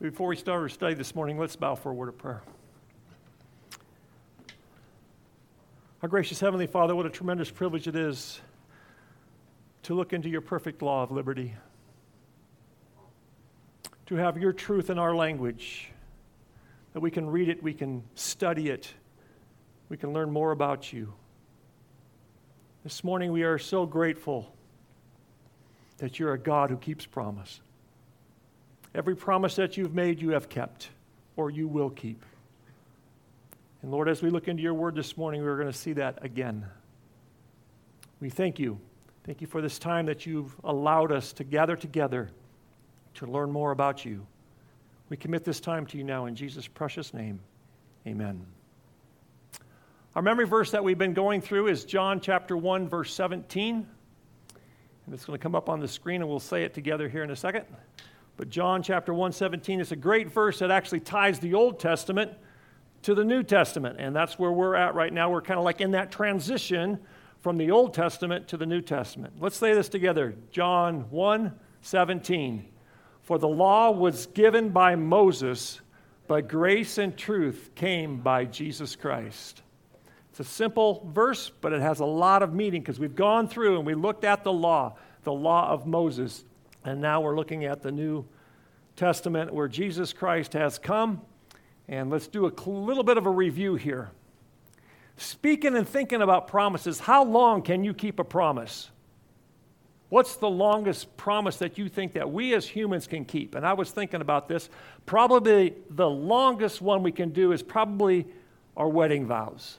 Before we start our study this morning, let's bow for a word of prayer. Our gracious Heavenly Father, what a tremendous privilege it is to look into your perfect law of liberty, to have your truth in our language, that we can read it, we can study it, we can learn more about you. This morning we are so grateful that you're a God who keeps promise. Every promise that you've made, you have kept, or you will keep. And Lord, as we look into your word this morning, we're going to see that again. We thank you. Thank you for this time that you've allowed us to gather together to learn more about you. We commit this time to you now in Jesus' precious name. Amen. Our memory verse that we've been going through is John chapter 1, verse 17. And it's going to come up on the screen, and we'll say it together here in a second. But John chapter 1:17 is a great verse that actually ties the Old Testament to the New Testament. And that's where we're at right now. We're kind of like in that transition from the Old Testament to the New Testament. Let's say this together. John 1:17. For the law was given by Moses, but grace and truth came by Jesus Christ. It's a simple verse, but it has a lot of meaning because we've gone through and we looked at the law of Moses. And now we're looking at the New Testament where Jesus Christ has come. And let's do a little bit of a review here. Speaking and thinking about promises, how long can you keep a promise? What's the longest promise that you think that we as humans can keep? And I was thinking about this. Probably the longest one we can do is probably our wedding vows.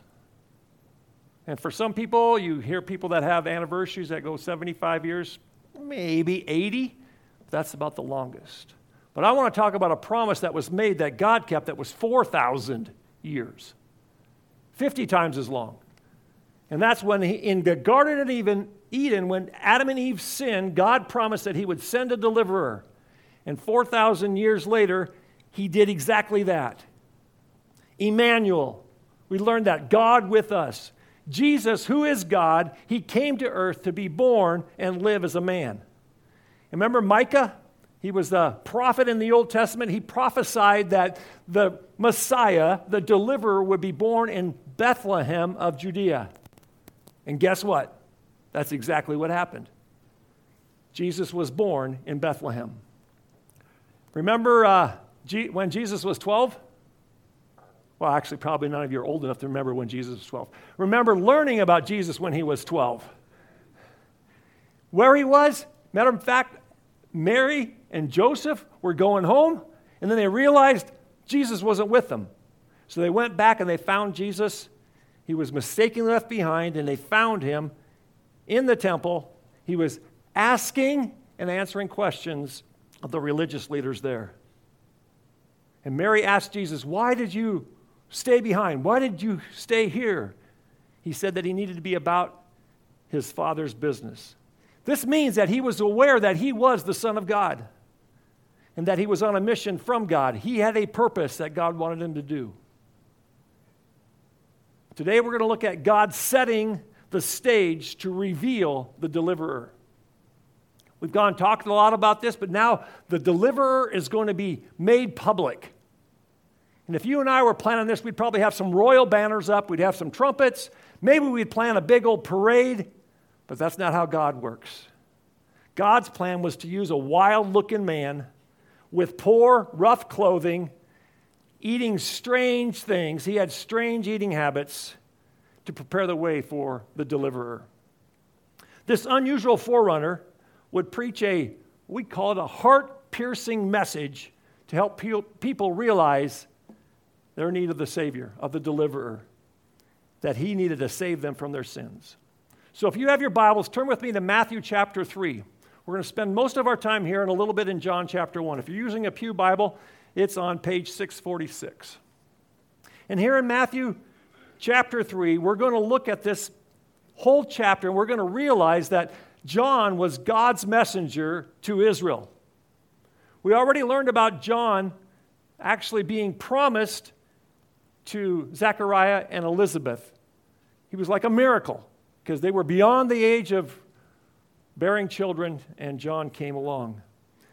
And for some people, you hear people that have anniversaries that go 75 years, maybe 80. That's about the longest. But I want to talk about a promise that was made that God kept that was 4,000 years. 50 times as long. And that's when in the Garden of Eden, when Adam and Eve sinned, God promised that he would send a deliverer. And 4,000 years later, he did exactly that. Emmanuel, we learned that, God with us. Jesus, who is God, he came to earth to be born and live as a man. And remember Micah? He was the prophet in the Old Testament. He prophesied that the Messiah, the deliverer, would be born in Bethlehem of Judea. And guess what? That's exactly what happened. Jesus was born in Bethlehem. Remember when Jesus was 12? Well, actually, probably none of you are old enough to remember when Jesus was 12. Remember learning about Jesus when he was 12. Where he was, matter of fact, Mary and Joseph were going home, and then they realized Jesus wasn't with them. So they went back and they found Jesus. He was mistakenly left behind, and they found him in the temple. He was asking and answering questions of the religious leaders there. And Mary asked Jesus, why did you stay behind? Why did you stay here? He said that he needed to be about his Father's business. This means that he was aware that he was the Son of God and that he was on a mission from God. He had a purpose that God wanted him to do. Today we're going to look at God setting the stage to reveal the deliverer. We've talked a lot about this, but now the deliverer is going to be made public. And if you and I were planning this, we'd probably have some royal banners up, we'd have some trumpets, maybe we'd plan a big old parade, but that's not how God works. God's plan was to use a wild-looking man with poor, rough clothing, eating strange things. He had strange eating habits to prepare the way for the deliverer. This unusual forerunner would preach we call it a heart-piercing message to help people realize their need of the Savior, of the deliverer, that he needed to save them from their sins. So if you have your Bibles, turn with me to Matthew chapter 3. We're going to spend most of our time here and a little bit in John chapter 1. If you're using a pew Bible, it's on page 646. And here in Matthew chapter 3, we're going to look at this whole chapter, and we're going to realize that John was God's messenger to Israel. We already learned about John actually being promised to Zechariah and Elizabeth. He was like a miracle because they were beyond the age of bearing children, and John came along.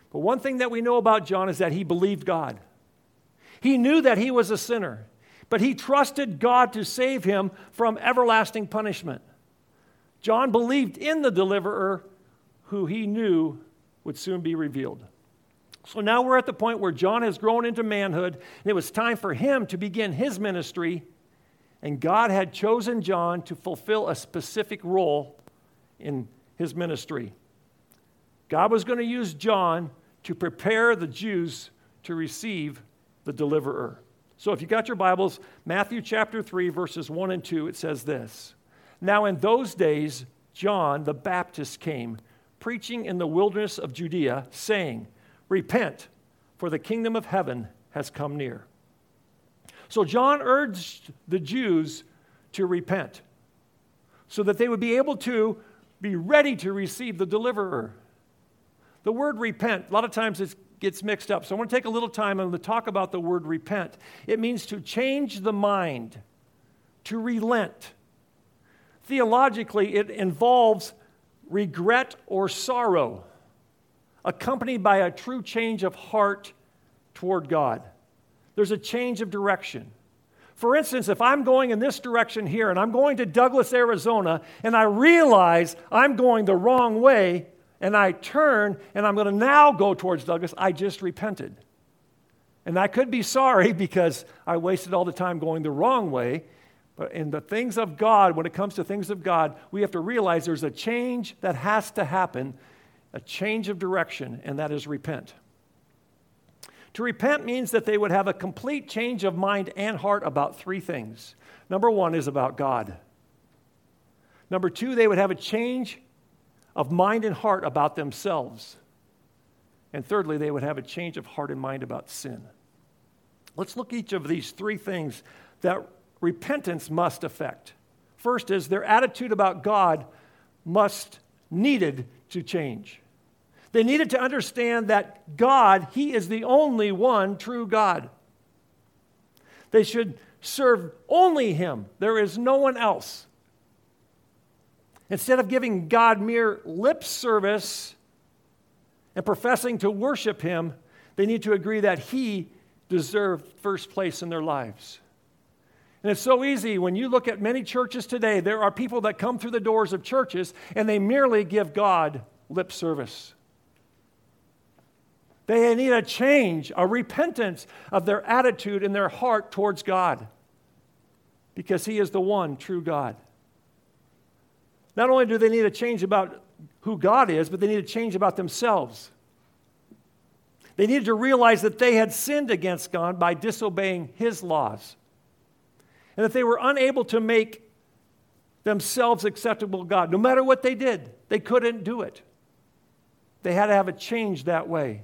But one thing that we know about John is that he believed God. He knew that he was a sinner, but he trusted God to save him from everlasting punishment. John believed in the deliverer who he knew would soon be revealed. So now we're at the point where John has grown into manhood, and it was time for him to begin his ministry, and God had chosen John to fulfill a specific role in his ministry. God was going to use John to prepare the Jews to receive the deliverer. So if you got your Bibles, Matthew chapter 3, verses 1 and 2, it says this. Now in those days, John the Baptist came, preaching in the wilderness of Judea, saying, Repent, for the kingdom of heaven has come near. So John urged the Jews to repent so that they would be able to be ready to receive the deliverer. The word repent, a lot of times it gets mixed up. So I want to take a little time and talk about the word repent. It means to change the mind, to relent. Theologically, it involves regret or sorrow, accompanied by a true change of heart toward God. There's a change of direction. For instance, if I'm going in this direction here and I'm going to Douglas, Arizona, and I realize I'm going the wrong way, and I turn and I'm going to now go towards Douglas, I just repented. And I could be sorry because I wasted all the time going the wrong way. But in the things of God, when it comes to things of God, we have to realize there's a change that has to happen, a change of direction, and that is repent. To repent means that they would have a complete change of mind and heart about three things. Number one is about God. Number two, they would have a change of mind and heart about themselves. And thirdly, they would have a change of heart and mind about sin. Let's look at each of these three things that repentance must affect. First is their attitude about God needed to change. They needed to understand that God, He is the only one true God. They should serve only Him. There is no one else. Instead of giving God mere lip service and professing to worship Him, they need to agree that He deserved first place in their lives. And it's so easy when you look at many churches today, there are people that come through the doors of churches and they merely give God lip service. They need a change, a repentance of their attitude and their heart towards God, because He is the one true God. Not only do they need a change about who God is, but they need a change about themselves. They needed to realize that they had sinned against God by disobeying His laws, and that they were unable to make themselves acceptable to God. No matter what they did, they couldn't do it. They had to have a change that way.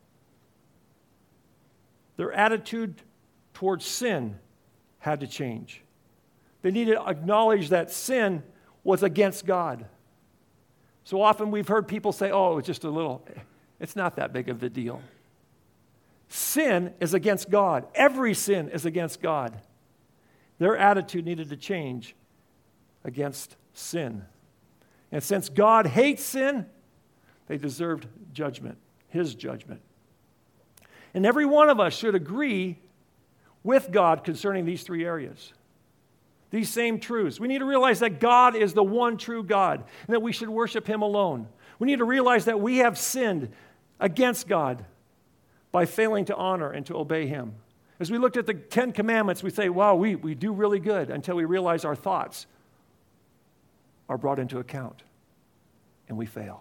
Their attitude towards sin had to change. They needed to acknowledge that sin was against God. So often we've heard people say, oh, it's just it's not that big of a deal. Sin is against God. Every sin is against God. Their attitude needed to change against sin. And since God hates sin, they deserved judgment, His judgment. And every one of us should agree with God concerning these three areas. These same truths. We need to realize that God is the one true God and that we should worship Him alone. We need to realize that we have sinned against God by failing to honor and to obey Him. As we looked at the 10 Commandments, we say, wow, we do really good, until we realize our thoughts are brought into account and we fail.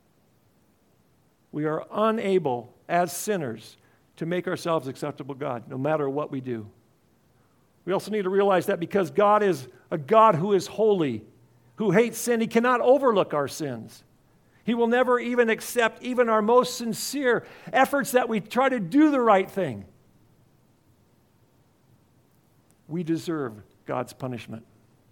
We are unable as sinners to make ourselves acceptable to God, no matter what we do. We also need to realize that because God is a God who is holy, who hates sin, He cannot overlook our sins. He will never even accept even our most sincere efforts that we try to do the right thing. We deserve God's punishment.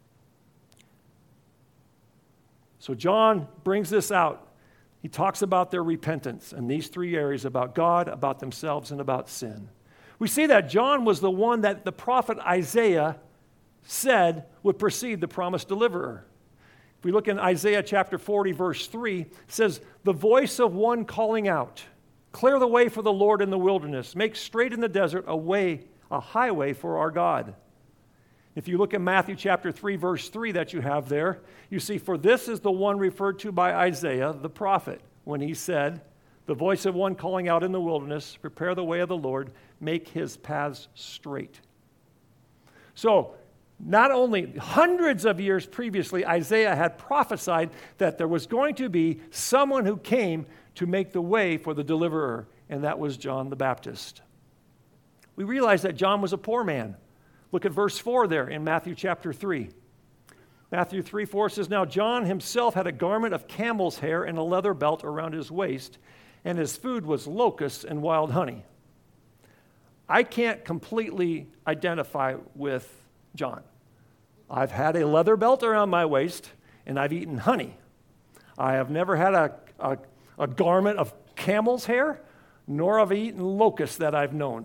So John brings this out. He talks about their repentance in these three areas: about God, about themselves, and about sin. We see that John was the one that the prophet Isaiah said would precede the promised deliverer. If we look in Isaiah chapter 40, verse 3, it says, "The voice of one calling out, Clear the way for the Lord in the wilderness. Make straight in the desert a highway for our God. If you look at Matthew chapter 3, verse 3 that you have there, you see, for this is the one referred to by Isaiah, the prophet, when he said, the voice of one calling out in the wilderness, prepare the way of the Lord, make his paths straight. So, not only hundreds of years previously, Isaiah had prophesied that there was going to be someone who came to make the way for the deliverer, and that was John the Baptist. We realize that John was a poor man. Look at verse 4 there in Matthew chapter 3. Matthew 3:4 says, now John himself had a garment of camel's hair and a leather belt around his waist, and his food was locusts and wild honey. I can't completely identify with John. I've had a leather belt around my waist, and I've eaten honey. I have never had a garment of camel's hair, nor have I eaten locusts that I've known.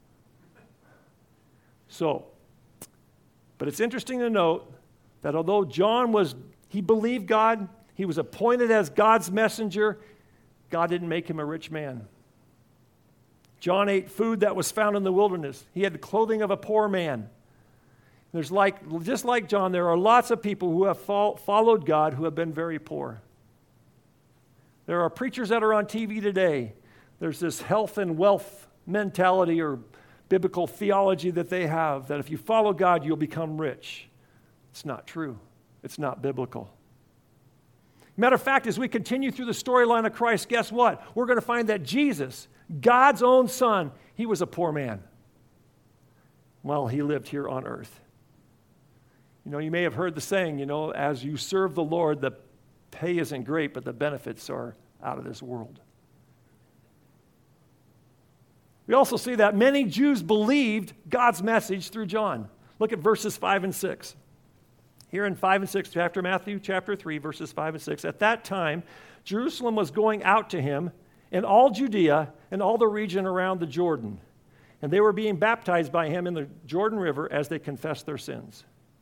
But it's interesting to note that although John he believed God, he was appointed as God's messenger, God didn't make him a rich man. John ate food that was found in the wilderness. He had the clothing of a poor man. Just like John, there are lots of people who have followed God who have been very poor. There are preachers that are on TV today. There's this health and wealth mentality or biblical theology that they have, that if you follow God, you'll become rich. It's not true. It's not biblical. Matter of fact, as we continue through the storyline of Christ, guess what? We're going to find that Jesus, God's own son, he was a poor man while he lived here on earth. You may have heard the saying, as you serve the Lord, the pay isn't great, but the benefits are out of this world. We also see that many Jews believed God's message through John. Look at verses 5 and 6. Here in 5 and 6, after Matthew chapter 3, verses 5 and 6, at that time, Jerusalem was going out to him, and all Judea and all the region around the Jordan. And they were being baptized by him in the Jordan River as they confessed their sins.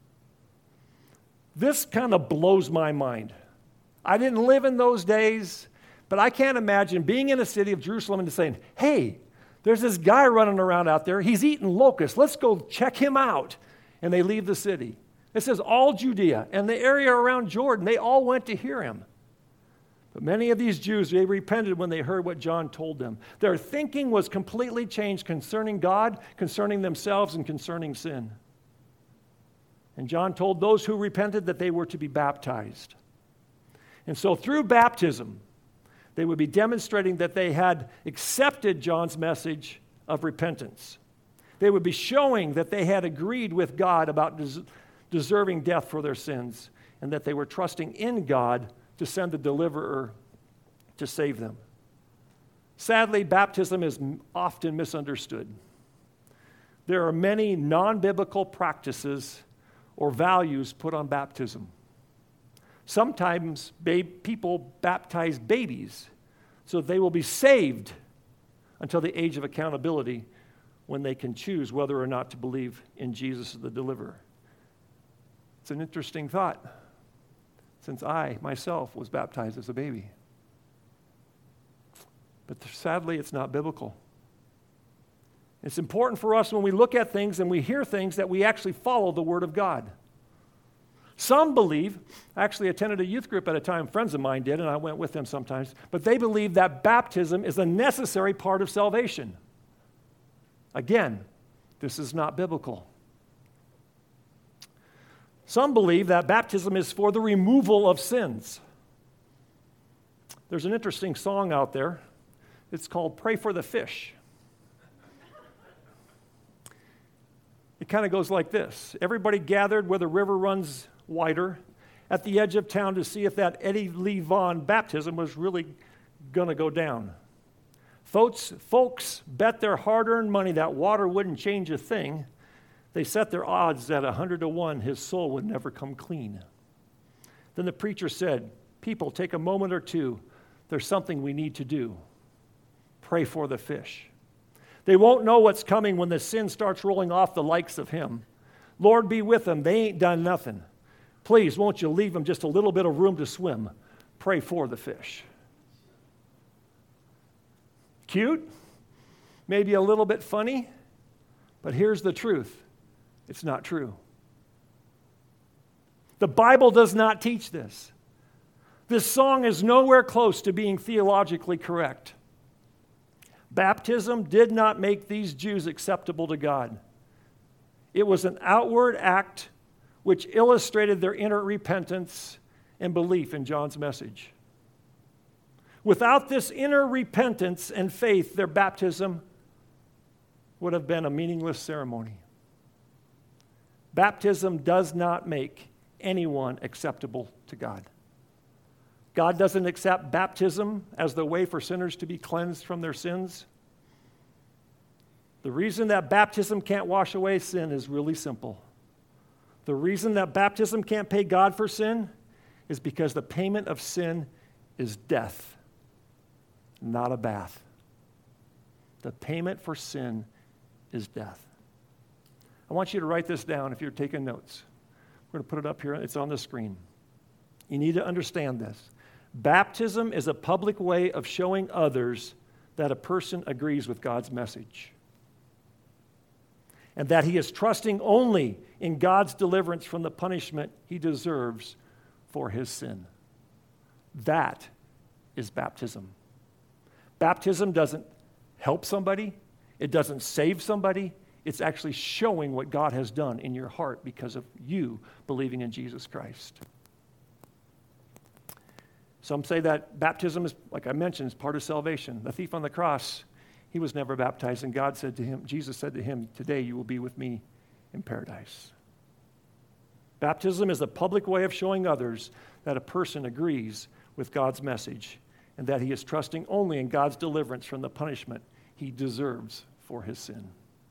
This kind of blows my mind. I didn't live in those days, but I can't imagine being in a city of Jerusalem and saying, hey, there's this guy running around out there. He's eating locusts. Let's go check him out. And they leave the city. It says all Judea and the area around Jordan, they all went to hear him. But many of these Jews, they repented when they heard what John told them. Their thinking was completely changed concerning God, concerning themselves, and concerning sin. And John told those who repented that they were to be baptized. And so through baptism, they would be demonstrating that they had accepted John's message of repentance. They would be showing that they had agreed with God about deserving death for their sins, and that they were trusting in God to send the deliverer to save them. Sadly, baptism is often misunderstood. There are many non-biblical practices or values put on baptism. Sometimes people baptize babies so they will be saved until the age of accountability when they can choose whether or not to believe in Jesus as the deliverer. It's an interesting thought, since I myself was baptized as a baby. But sadly, it's not biblical. It's important for us when we look at things and we hear things that we actually follow the Word of God. Some believe, I actually attended a youth group at a time, friends of mine did, and I went with them sometimes, but they believe that baptism is a necessary part of salvation. Again, this is not biblical. Some believe that baptism is for the removal of sins. There's an interesting song out there. It's called Pray for the Fish. It kind of goes like this. Everybody gathered where the river runs wider at the edge of town to see if that Eddie Lee Vaughn baptism was really going to go down. Folks bet their hard-earned money that water wouldn't change a thing. They set their odds at 100 to 1 his soul would never come clean. Then the preacher said, people, take a moment or two. There's something we need to do. Pray for the fish. They won't know what's coming when the sin starts rolling off the likes of him. Lord, be with them. They ain't done nothing. Please, won't you leave them just a little bit of room to swim? Pray for the fish. cute, maybe a little bit funny, but here's the truth. It's not true. The Bible does not teach this. This song is nowhere close to being theologically correct. Baptism did not make these Jews acceptable to God. It was an outward act which illustrated their inner repentance and belief in John's message. Without this inner repentance and faith, their baptism would have been a meaningless ceremony. Baptism does not make anyone acceptable to God. God doesn't accept baptism as the way for sinners to be cleansed from their sins. The reason that baptism can't wash away sin is really simple. The reason that baptism can't pay God for sin is because the payment of sin is death, not a bath. The payment for sin is death. I want you to write this down if you're taking notes. We're going to put it up here. It's on the screen. You need to understand this. Baptism is a public way of showing others that a person agrees with God's message and that he is trusting only in God's deliverance from the punishment he deserves for his sin. That is baptism. Baptism doesn't help somebody. It doesn't save somebody. It's actually showing what God has done in your heart because of you believing in Jesus Christ. Some say that baptism is, like I mentioned, is part of salvation. The thief on the cross, he was never baptized, and God said to him, Jesus said to him, today you will be with me in paradise. Baptism is a public way of showing others that a person agrees with God's message and that he is trusting only in God's deliverance from the punishment he deserves for his sin.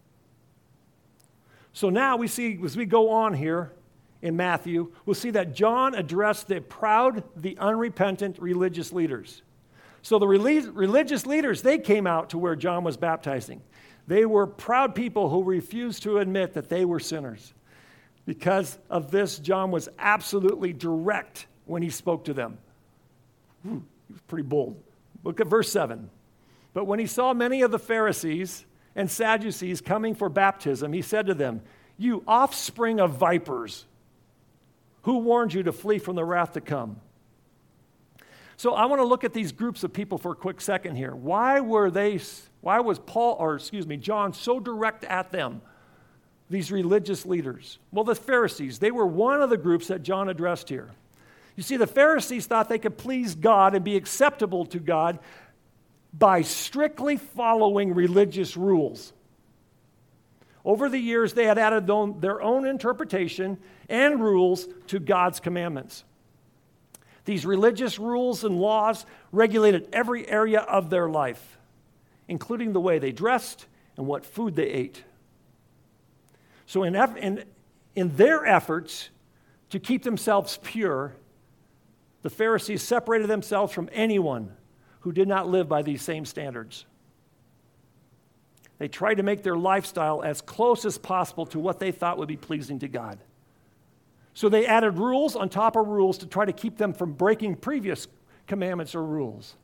So now we see, as we go on here in Matthew, we'll see that John addressed the proud, the unrepentant religious leaders. So the religious leaders, they came out to where John was baptizing. They were proud people who refused to admit that they were sinners. Because of this, John was absolutely direct when he spoke to them. He was pretty bold. Look at verse 7. But when he saw many of the Pharisees and Sadducees coming for baptism, he said to them, you offspring of vipers, who warned you to flee from the wrath to come? So I want to look at these groups of people for a quick second here. Why was John so direct at them, these religious leaders? Well, the Pharisees, they were one of the groups that John addressed here. You see, the Pharisees thought they could please God and be acceptable to God by strictly following religious rules. Over the years, they had added their own interpretation and rules to God's commandments. These religious rules and laws regulated every area of their life, including the way they dressed and what food they ate. So in their efforts to keep themselves pure, the Pharisees separated themselves from anyone who did not live by these same standards. They tried to make their lifestyle as close as possible to what they thought would be pleasing to God. So they added rules on top of rules to try to keep them from breaking previous commandments or rules.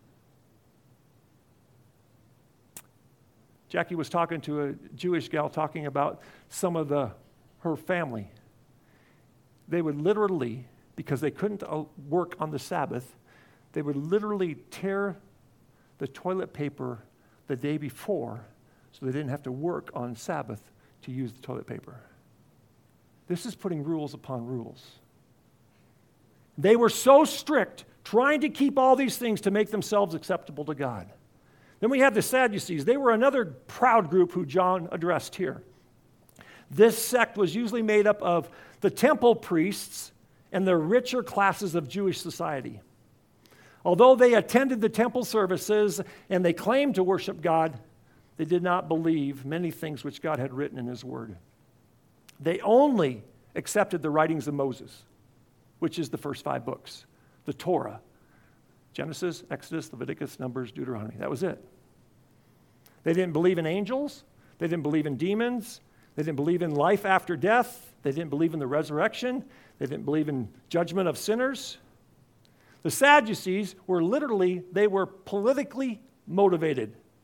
Jackie was talking to a Jewish gal talking about some of her family. They would literally, because they couldn't work on the Sabbath, they would literally tear the toilet paper the day before so they didn't have to work on Sabbath to use the toilet paper. This is putting rules upon rules. They were so strict, trying to keep all these things to make themselves acceptable to God. Then we have the Sadducees. They were another proud group who John addressed here. This sect was usually made up of the temple priests and the richer classes of Jewish society. Although they attended the temple services and they claimed to worship God, they did not believe many things which God had written in his word. They only accepted the writings of Moses, which is the first 5 books, the Torah, Genesis, Exodus, Leviticus, Numbers, Deuteronomy. That was it. They didn't believe in angels. They didn't believe in demons. They didn't believe in life after death. They didn't believe in the resurrection. They didn't believe in judgment of sinners. The Sadducees were politically motivated.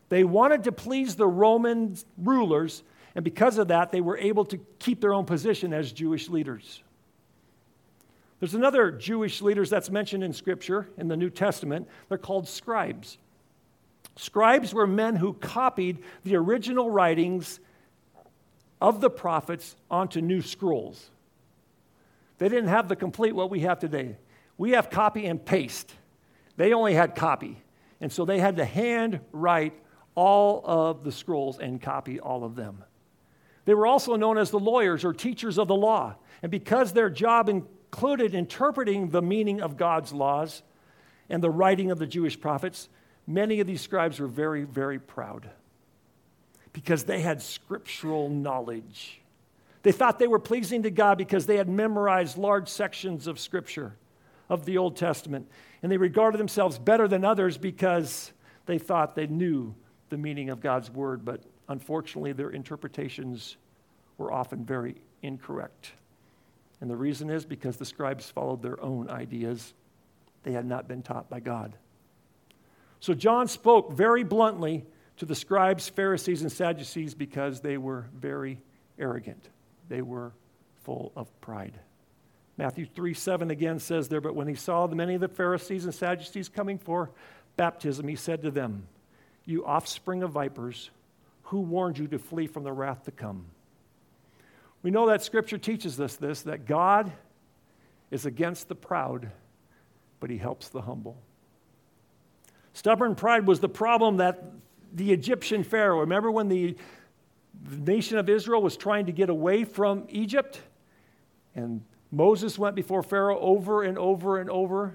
They wanted to please the Roman rulers, and because of that, they were able to keep their own position as Jewish leaders. There's another Jewish leaders that's mentioned in Scripture in the New Testament. They're called scribes. Scribes were men who copied the original writings of the prophets onto new scrolls. They didn't have the complete what we have today. We have copy and paste. They only had copy. And so they had to hand write all of the scrolls and copy all of them. They were also known as the lawyers or teachers of the law. And because their job included interpreting the meaning of God's laws and the writing of the Jewish prophets, many of these scribes were very, very proud because they had scriptural knowledge. They thought they were pleasing to God because they had memorized large sections of Scripture, of the Old Testament. And they regarded themselves better than others because they thought they knew the meaning of God's Word. But unfortunately, their interpretations were often very incorrect. And the reason is because the scribes followed their own ideas. They had not been taught by God. So John spoke very bluntly to the scribes, Pharisees, and Sadducees because they were very arrogant. They were full of pride. Matthew 3:7 again says there, but when he saw many of the Pharisees and Sadducees coming for baptism, he said to them, you offspring of vipers, who warned you to flee from the wrath to come? We know that Scripture teaches us this, that God is against the proud, but he helps the humble. Stubborn pride was the problem that the Egyptian Pharaoh, remember when the nation of Israel was trying to get away from Egypt? And Moses went before Pharaoh over and over and over.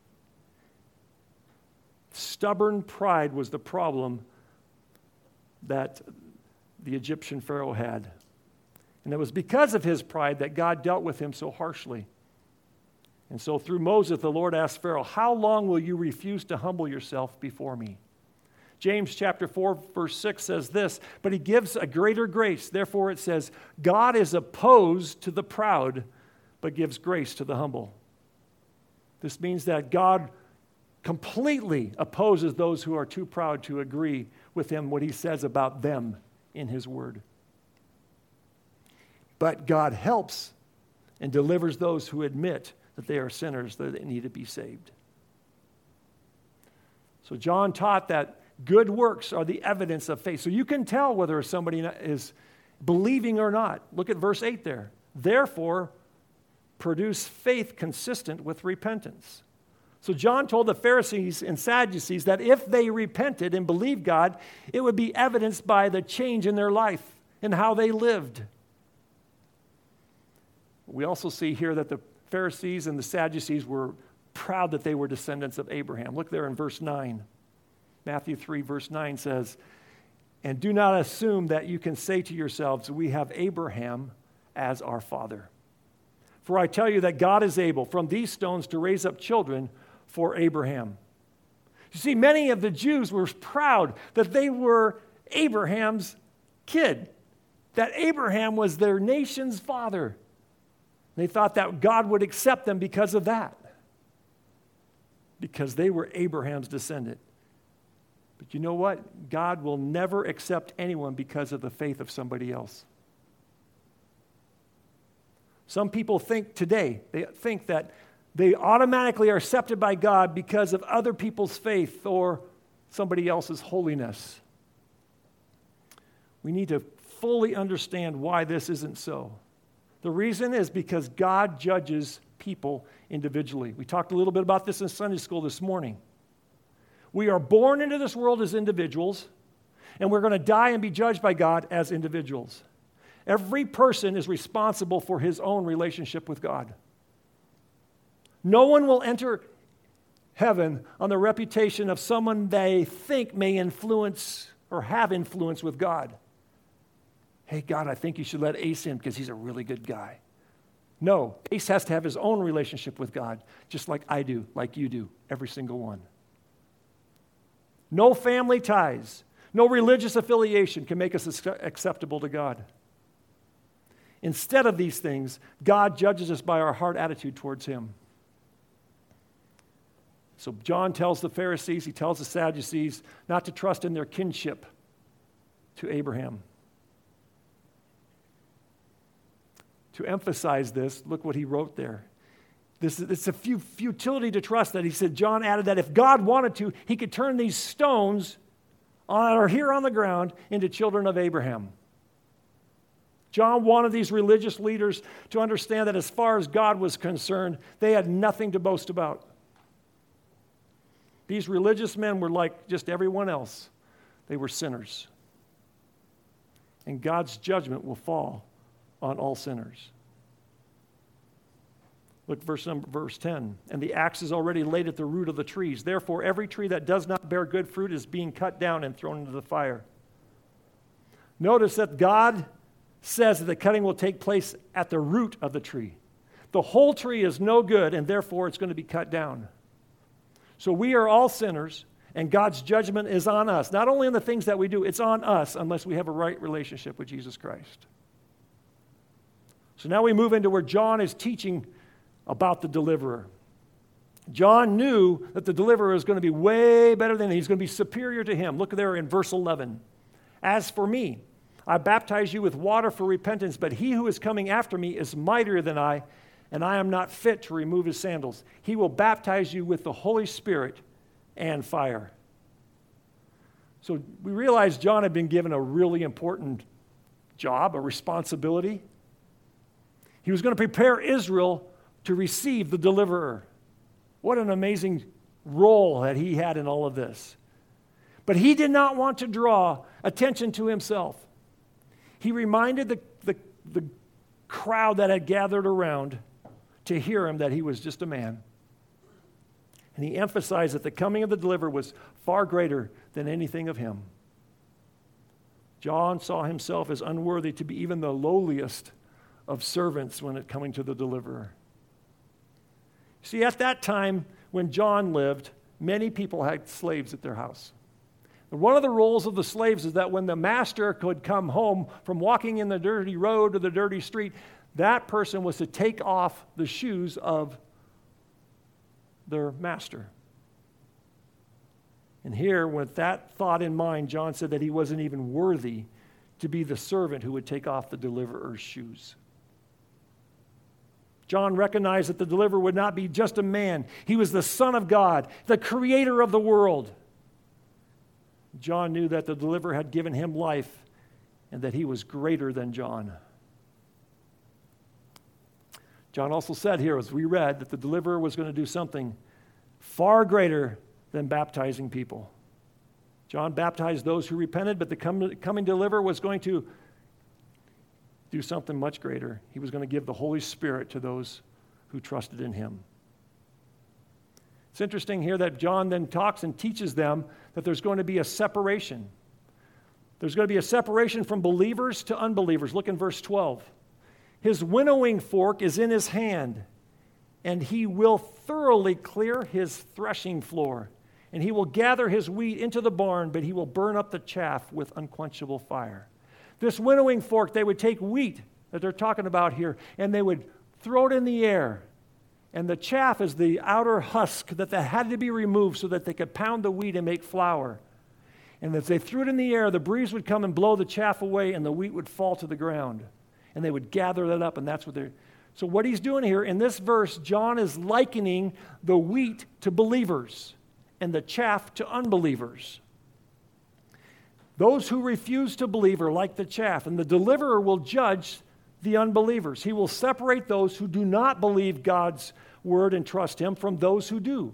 Stubborn pride was the problem that the Egyptian Pharaoh had. And it was because of his pride that God dealt with him so harshly. And so through Moses, the Lord asked Pharaoh, how long will you refuse to humble yourself before me? James chapter 4, verse 6 says this, but he gives a greater grace. Therefore it says, God is opposed to the proud, but gives grace to the humble. This means that God completely opposes those who are too proud to agree with him, what he says about them in his word. But God helps and delivers those who admit that they are sinners, that they need to be saved. So John taught that good works are the evidence of faith. So you can tell whether somebody is believing or not. Look at verse 8 there. Therefore, produce faith consistent with repentance. So John told the Pharisees and Sadducees that if they repented and believed God, it would be evidenced by the change in their life and how they lived. We also see here that the Pharisees and the Sadducees were proud that they were descendants of Abraham. Look there in verse 9. Matthew 3, verse 9 says, and do not assume that you can say to yourselves, we have Abraham as our father. For I tell you that God is able from these stones to raise up children for Abraham. You see, many of the Jews were proud that they were Abraham's kid, that Abraham was their nation's father. They thought that God would accept them because of that, because they were Abraham's descendant. But you know what? God will never accept anyone because of the faith of somebody else. Some people think today, they think that they automatically are accepted by God because of other people's faith or somebody else's holiness. We need to fully understand why this isn't so. The reason is because God judges people individually. We talked a little bit about this in Sunday school this morning. We are born into this world as individuals, and we're going to die and be judged by God as individuals. Every person is responsible for his own relationship with God. No one will enter heaven on the reputation of someone they think may influence or have influence with God. Hey, God, I think you should let Ace in because he's a really good guy. No, Ace has to have his own relationship with God, just like I do, like you do, every single one. No family ties, no religious affiliation can make us acceptable to God. Instead of these things, God judges us by our heart attitude towards him. So John tells the Pharisees, he tells the Sadducees not to trust in their kinship to Abraham. To emphasize this, look what he wrote there. It's a futility to trust that. He said, John added that if God wanted to, he could turn these stones or here on the ground into children of Abraham. John wanted these religious leaders to understand that as far as God was concerned, they had nothing to boast about. These religious men were like just everyone else. They were sinners. And God's judgment will fall on all sinners. Look, verse 10. And the axe is already laid at the root of the trees. Therefore, every tree that does not bear good fruit is being cut down and thrown into the fire. Notice that God says that the cutting will take place at the root of the tree. The whole tree is no good, and therefore it's going to be cut down. So we are all sinners, and God's judgment is on us. Not only on the things that we do, it's on us unless we have a right relationship with Jesus Christ. So now we move into where John is teaching about the deliverer. John knew that the deliverer is going to be way better than him. He's going to be superior to him. Look there in verse 11. As for me, I baptize you with water for repentance, but he who is coming after me is mightier than I, and I am not fit to remove his sandals. He will baptize you with the Holy Spirit and fire. So we realize John had been given a really important job, a responsibility. He was going to prepare Israel to receive the deliverer. What an amazing role that he had in all of this. But he did not want to draw attention to himself. He reminded the crowd that had gathered around to hear him that he was just a man. And he emphasized that the coming of the deliverer was far greater than anything of him. John saw himself as unworthy to be even the lowliest of servants when it coming to the deliverer. See, at that time when John lived, many people had slaves at their house. And one of the roles of the slaves is that when the master could come home from walking in the dirty road or the dirty street, that person was to take off the shoes of their master. And here, with that thought in mind, John said that he wasn't even worthy to be the servant who would take off the deliverer's shoes. John recognized that the deliverer would not be just a man. He was the Son of God, the creator of the world. John knew that the deliverer had given him life and that he was greater than John. John also said here, as we read, that the deliverer was going to do something far greater than baptizing people. John baptized those who repented, but the coming deliverer was going to do something much greater. He was going to give the Holy Spirit to those who trusted in him. It's interesting here that John then talks and teaches them that there's going to be a separation. There's going to be a separation from believers to unbelievers. Look in verse 12. His winnowing fork is in his hand, and he will thoroughly clear his threshing floor, and he will gather his wheat into the barn, but he will burn up the chaff with unquenchable fire. This winnowing fork, they would take wheat that they're talking about here, and they would throw it in the air. And the chaff is the outer husk that had to be removed so that they could pound the wheat and make flour. And as they threw it in the air, the breeze would come and blow the chaff away, and the wheat would fall to the ground. And they would gather that up, and that's what they're... So what he's doing here, in this verse, John is likening the wheat to believers and the chaff to unbelievers. Those who refuse to believe are like the chaff, and the deliverer will judge the unbelievers. He will separate those who do not believe God's word and trust him from those who do.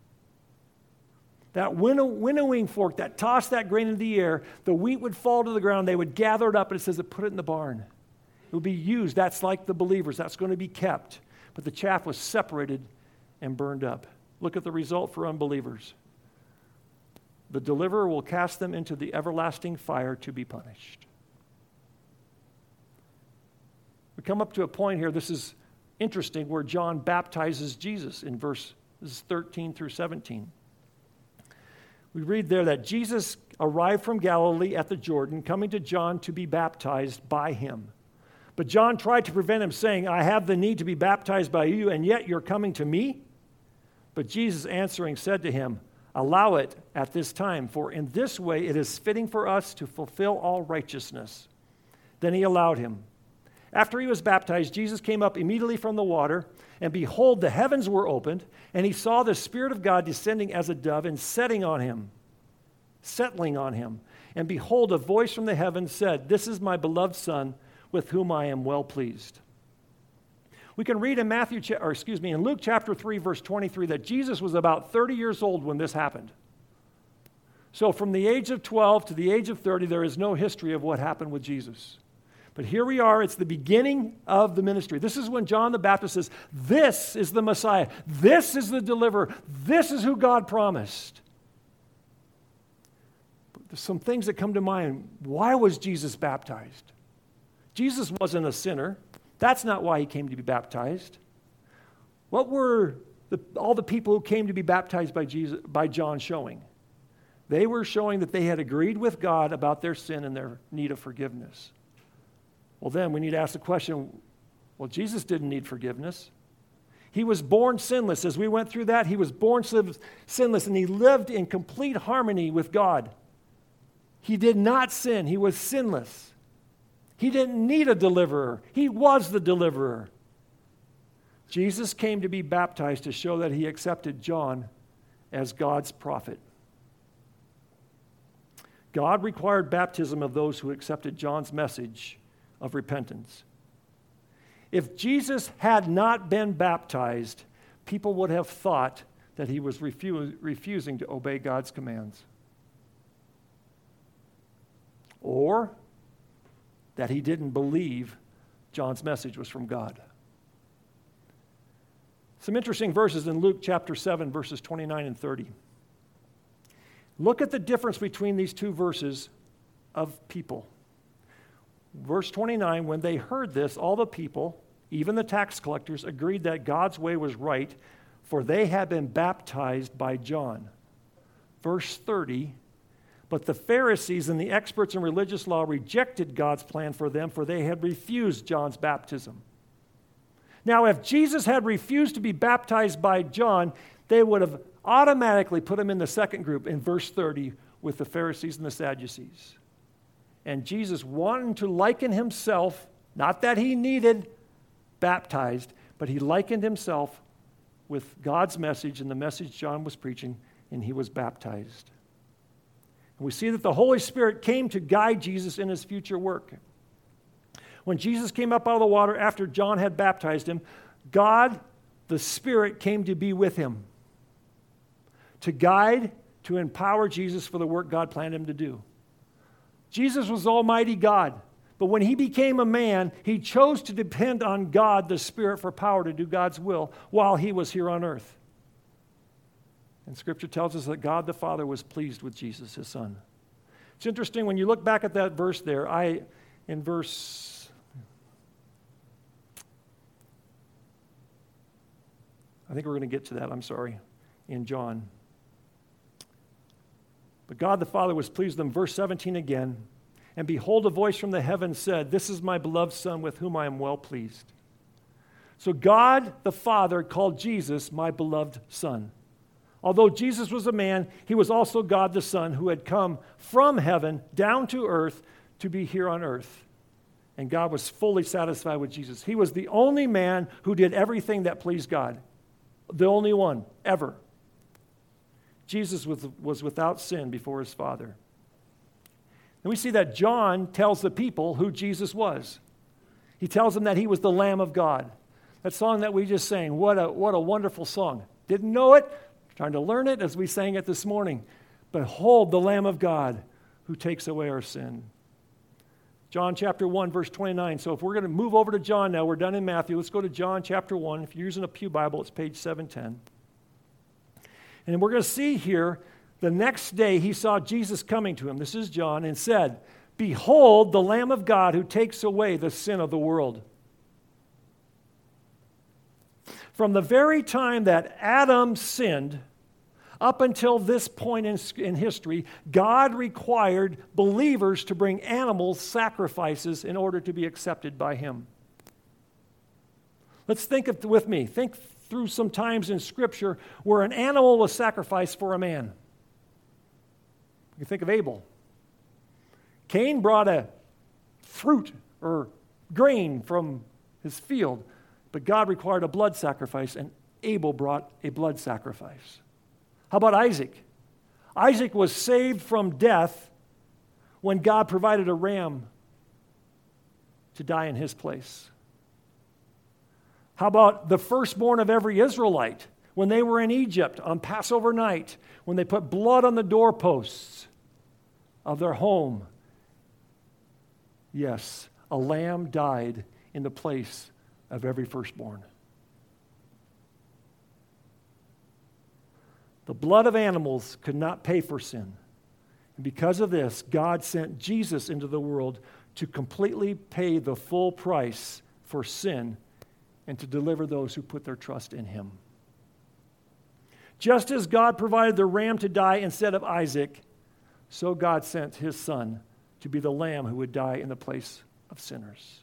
That winnowing fork that tossed that grain into the air, the wheat would fall to the ground, they would gather it up, and it says to put it in the barn. It will be used. That's like the believers. That's going to be kept. But the chaff was separated and burned up. Look at the result for unbelievers. The deliverer will cast them into the everlasting fire to be punished. We come up to a point here, this is interesting, where John baptizes Jesus in verses 13 through 17. We read there that Jesus arrived from Galilee at the Jordan, coming to John to be baptized by him. But John tried to prevent him, saying, I have the need to be baptized by you, and yet you're coming to me? But Jesus answering said to him, allow it at this time, for in this way it is fitting for us to fulfill all righteousness. Then he allowed him. After he was baptized, Jesus came up immediately from the water, and behold, the heavens were opened, and he saw the Spirit of God descending as a dove and settling on him. And behold, a voice from the heavens said, this is my beloved Son, with whom I am well pleased. We can read in in Luke chapter 3, verse 23, that Jesus was about 30 years old when this happened. So from the age of 12 to the age of 30, there is no history of what happened with Jesus. But here we are, it's the beginning of the ministry. This is when John the Baptist says, this is the Messiah, this is the deliverer, this is who God promised. But there's some things that come to mind. Why was Jesus baptized? Jesus wasn't a sinner. That's not why he came to be baptized. What were all the people who came to be baptized by John showing? They were showing that they had agreed with God about their sin and their need of forgiveness. Well, then we need to ask the question, well, Jesus didn't need forgiveness. He was born sinless. As we went through that, he was born sinless, and he lived in complete harmony with God. He did not sin. He was sinless. He didn't need a deliverer. He was the deliverer. Jesus came to be baptized to show that he accepted John as God's prophet. God required baptism of those who accepted John's message of repentance. If Jesus had not been baptized, people would have thought that he was refusing to obey God's commands, or that he didn't believe John's message was from God. Some interesting verses in Luke chapter 7, verses 29 and 30. Look at the difference between these two verses of people. Verse 29, when they heard this, all the people, even the tax collectors, agreed that God's way was right, for they had been baptized by John. Verse 30, but the Pharisees and the experts in religious law rejected God's plan for them, for they had refused John's baptism. Now, if Jesus had refused to be baptized by John, they would have automatically put him in the second group in verse 30 with the Pharisees and the Sadducees. And Jesus wanted to liken himself, not that he needed baptized, but he likened himself with God's message and the message John was preaching, and he was baptized. And we see that the Holy Spirit came to guide Jesus in his future work. When Jesus came up out of the water after John had baptized him, God, the Spirit, came to be with him, to guide, to empower Jesus for the work God planned him to do. Jesus was Almighty God, but when he became a man, he chose to depend on God, the Spirit, for power to do God's will while he was here on earth. And Scripture tells us that God the Father was pleased with Jesus, his Son. It's interesting, when you look back at that verse there, in verse, I think we're going to get to that, I'm sorry, in John. But God the Father was pleased with them. Verse 17 again. And behold, a voice from the heavens said, this is my beloved Son with whom I am well pleased. So God the Father called Jesus my beloved Son. Although Jesus was a man, he was also God the Son who had come from heaven down to earth to be here on earth. And God was fully satisfied with Jesus. He was the only man who did everything that pleased God. The only one, ever. Jesus was without sin before his Father. And we see that John tells the people who Jesus was. He tells them that he was the Lamb of God. That song that we just sang, what a wonderful song. Didn't know it, trying to learn it as we sang it this morning. Behold the Lamb of God who takes away our sin. John chapter 1, verse 29. So if we're going to move over to John now, we're done in Matthew. Let's go to John chapter 1. If you're using a Pew Bible, it's page 710. And we're going to see here, the next day he saw Jesus coming to him. This is John, and said, behold the Lamb of God who takes away the sin of the world. From the very time that Adam sinned, up until this point in history, God required believers to bring animal sacrifices in order to be accepted by him. Let's think with me. Think through some times in Scripture where an animal was sacrificed for a man. You think of Abel. Cain brought a fruit or grain from his field, but God required a blood sacrifice, and Abel brought a blood sacrifice. How about Isaac? Isaac was saved from death when God provided a ram to die in his place. How about the firstborn of every Israelite when they were in Egypt on Passover night, when they put blood on the doorposts of their home? Yes, a lamb died in the place of every firstborn. The blood of animals could not pay for sin. And because of this, God sent Jesus into the world to completely pay the full price for sin and to deliver those who put their trust in him. Just as God provided the ram to die instead of Isaac, so God sent his son to be the lamb who would die in the place of sinners.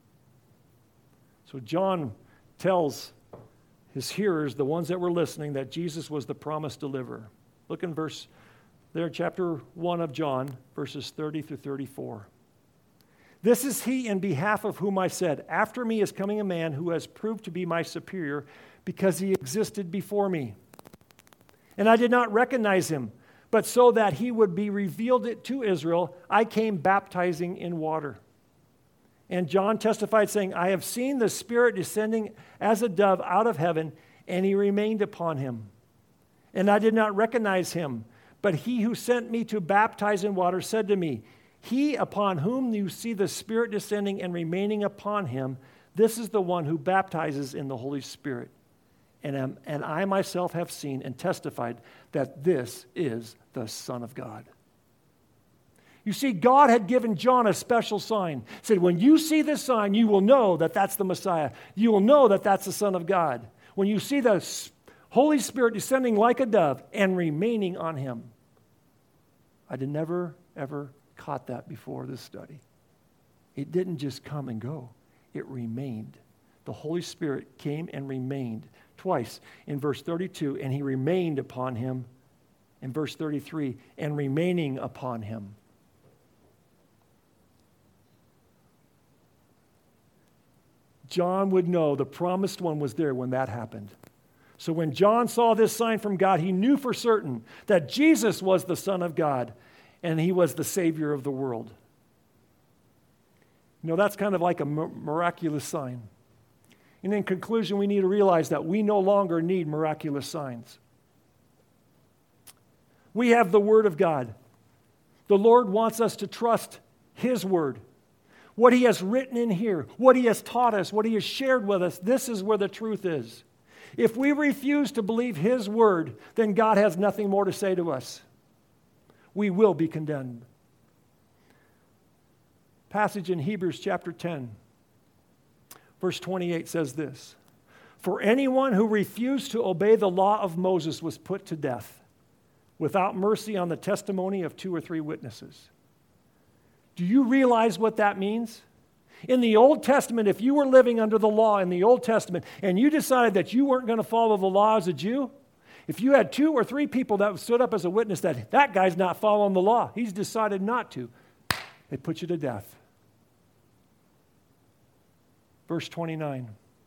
So John tells his hearers, the ones that were listening, that Jesus was the promised deliverer. Look in chapter 1 of John, verses 30 through 34. This is he in behalf of whom I said, after me is coming a man who has proved to be my superior because he existed before me. And I did not recognize him, but so that he would be revealed to Israel, I came baptizing in water. And John testified, saying, I have seen the Spirit descending as a dove out of heaven, and he remained upon him. And I did not recognize him, but he who sent me to baptize in water said to me, he upon whom you see the Spirit descending and remaining upon him, this is the one who baptizes in the Holy Spirit. And I myself have seen and testified that this is the Son of God. You see, God had given John a special sign. He said, when you see this sign, you will know that that's the Messiah. You will know that that's the Son of God. When you see the Holy Spirit descending like a dove and remaining on him. I had never, ever caught that before this study. It didn't just come and go. It remained. The Holy Spirit came and remained twice. In verse 32, and he remained upon him. In verse 33, and remaining upon him. John would know the promised one was there when that happened. So when John saw this sign from God, he knew for certain that Jesus was the Son of God and he was the Savior of the world. You know, that's kind of like a miraculous sign. And in conclusion, we need to realize that we no longer need miraculous signs. We have the Word of God. The Lord wants us to trust His Word. What He has written in here, what He has taught us, what He has shared with us, this is where the truth is. If we refuse to believe His Word, then God has nothing more to say to us. We will be condemned. Passage in Hebrews chapter 10, verse 28 says this, "For anyone who refused to obey the law of Moses was put to death, without mercy on the testimony of 2 or 3 witnesses." Do you realize what that means? In the Old Testament, if you were living under the law in the Old Testament and you decided that you weren't going to follow the law as a Jew, if you had 2 or 3 people that stood up as a witness that guy's not following the law, he's decided not to, they put you to death. Verse 29.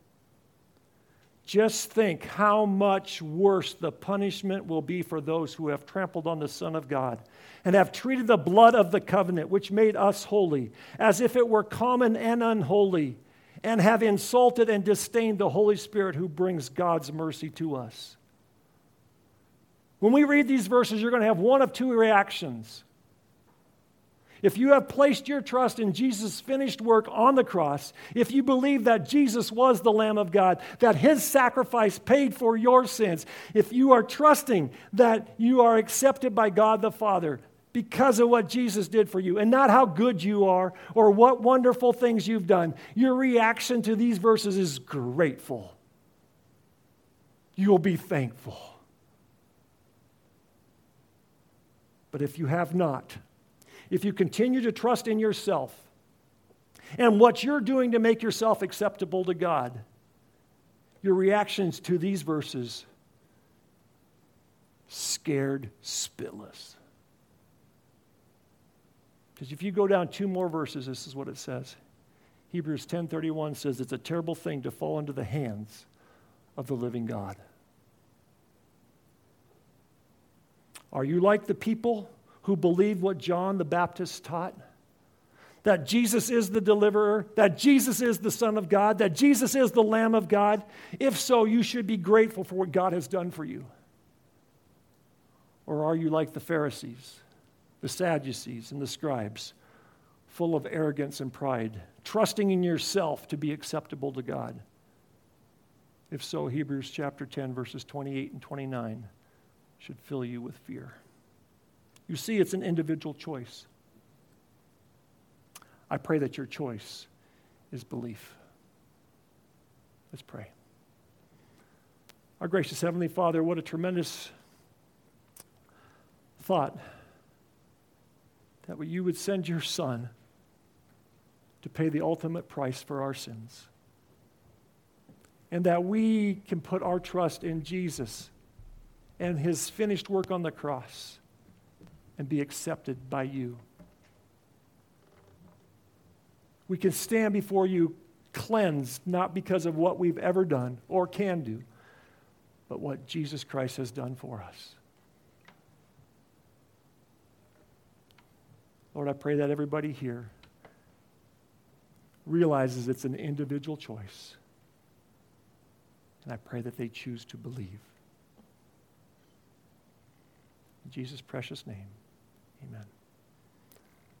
Just think how much worse the punishment will be for those who have trampled on the Son of God and have treated the blood of the covenant, which made us holy, as if it were common and unholy, and have insulted and disdained the Holy Spirit who brings God's mercy to us. When we read these verses, you're going to have one of 2 reactions. If you have placed your trust in Jesus' finished work on the cross, if you believe that Jesus was the Lamb of God, that His sacrifice paid for your sins, if you are trusting that you are accepted by God the Father because of what Jesus did for you and not how good you are or what wonderful things you've done, your reaction to these verses is grateful. You'll be thankful. But if you have not, if you continue to trust in yourself and what you're doing to make yourself acceptable to God, your reactions to these verses, scared spitless. Because if you go down 2 more verses, this is what it says. Hebrews 10:31 says it's a terrible thing to fall into the hands of the living God. Are you like the people who believe what John the Baptist taught? That Jesus is the deliverer, that Jesus is the Son of God, that Jesus is the Lamb of God? If so, you should be grateful for what God has done for you. Or are you like the Pharisees, the Sadducees, and the scribes, full of arrogance and pride, trusting in yourself to be acceptable to God? If so, Hebrews chapter 10, verses 28 and 29 should fill you with fear. You see, it's an individual choice. I pray that your choice is belief. Let's pray. Our gracious Heavenly Father, what a tremendous thought that you would send your Son to pay the ultimate price for our sins, and that we can put our trust in Jesus and his finished work on the cross and be accepted by you. We can stand before you cleansed, not because of what we've ever done or can do, but what Jesus Christ has done for us. Lord, I pray that everybody here realizes it's an individual choice. And I pray that they choose to believe. In Jesus' precious name, amen.